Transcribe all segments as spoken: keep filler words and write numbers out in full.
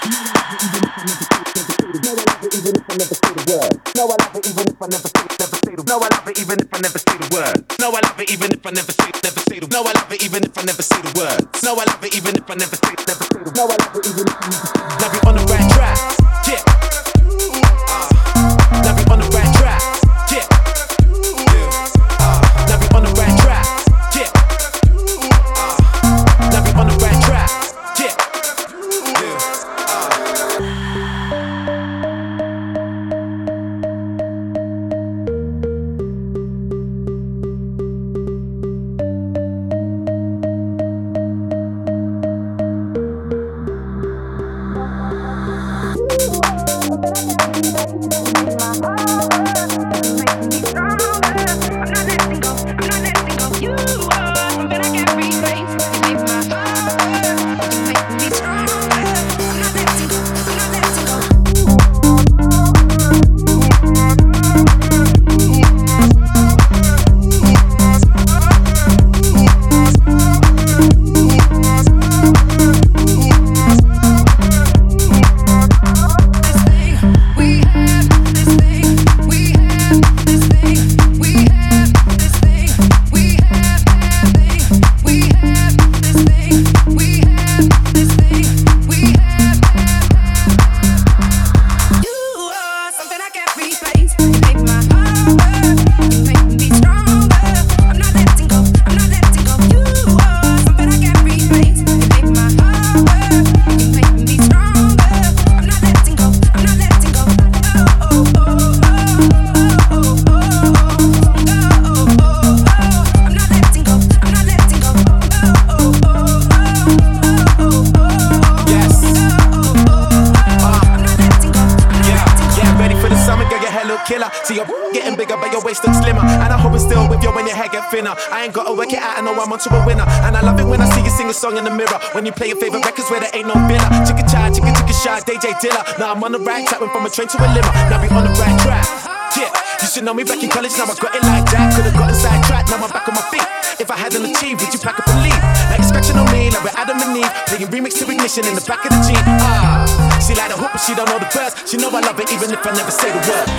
I ain't gotta work it out, I know I'm onto a winner. And I love it when I see you sing a song in the mirror. When you play your favorite records where there ain't no filler. Chicka chai, chicka chicka shy, D J Dilla. Now I'm on the right track, went from a train to a limo. Now we on the right track. Yeah, you should know me back in college, now I got it like that. Could've gotten sidetracked, now I'm back on my feet. If I hadn't achieved, would you pack up and leave? Like you're scratching on me, like we're Adam and Eve. Playing remix to Ignition in the back of the Jeep. Ah, she like the hook, but she don't know the verse. She know I love it even if I never say the words.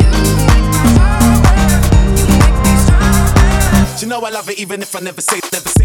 Even if I never say, never say